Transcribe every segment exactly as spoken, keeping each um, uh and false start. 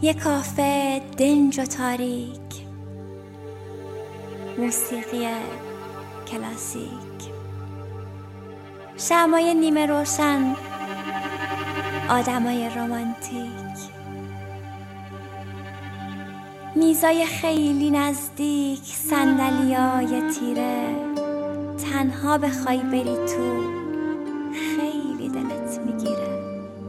یه کافه دنج و تاریک، موسیقی کلاسیک، شمعای نیمه روشن، آدمای رمانتیک، میزای خیلی نزدیک، صندلیای تیره. تنها بخوای بری تو خیلی دلت میگیره.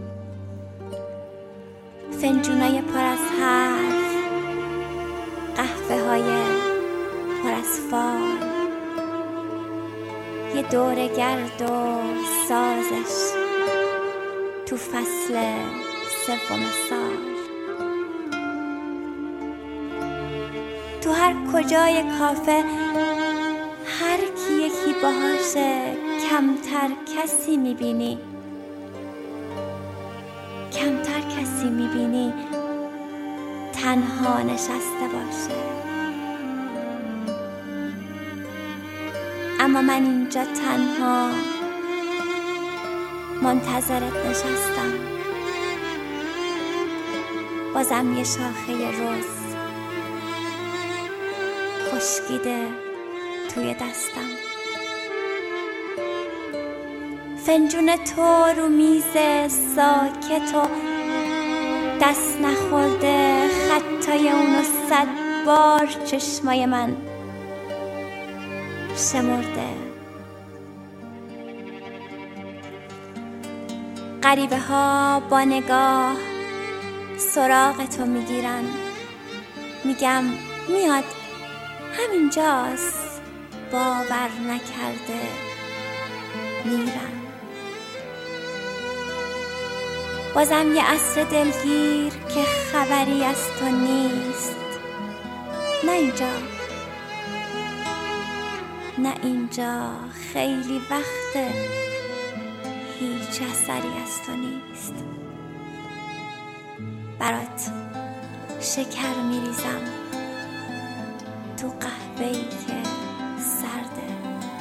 فنجونای پر از حرف، قهوه های پر از فال، یه دور گرد و سازش تو فصل سوم سال. تو هر کجای کافه هر کی یکی باهاشه، کمتر کسی میبینی کمتر کسی میبینی تنها نشسته باشه. اما من اینجا تنها منتظرت نشستم، بازم یه شاخه رز خشکیده توی دستم. فنجون تو رو میز ساکت و دست نخورده، خطای اونو صد بار چشمای من شمرده. غریبه ها با نگاه سراغ تو میگیرن، میگم میاد همینجاست، باور نکرده میرن. بازم یه عصر دلگیر که خبری از تو نیست، نه اینجا نه اینجا خیلی وقته هیچ اثری از تو نیست. برات شکر میریزم تو قهوه‌ای که سرده،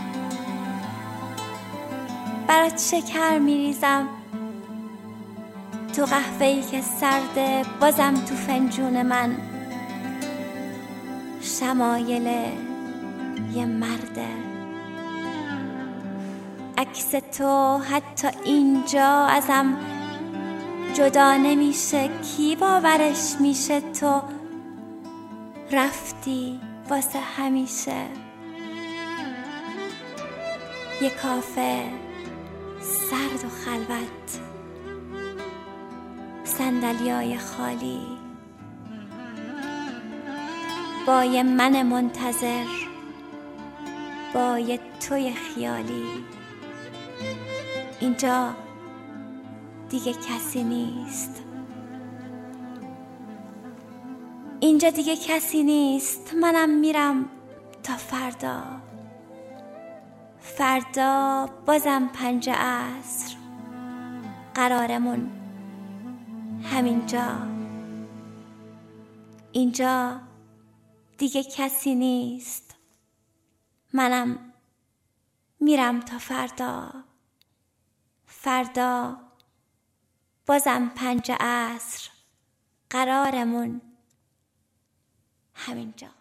برات شکر میریزم تو قهوه‌ای که سرده. بازم تو فنجون من شمایل یه مرده. عکس تو حتی اینجا ازم جدا نمیشه، کی باورش میشه تو رفتی واسه همیشه. یه کافه سرد و خلوت، صندلیای خالی، با یه من منتظر، با یه توی خیالی. اینجا دیگه کسی نیست، اینجا دیگه کسی نیست. منم میرم تا فردا، فردا بازم پنج عصر قرارمون همینجا. اینجا دیگه کسی نیست، منم میرم تا فردا، فردا بازم پنج عصر قرارمون همینجا.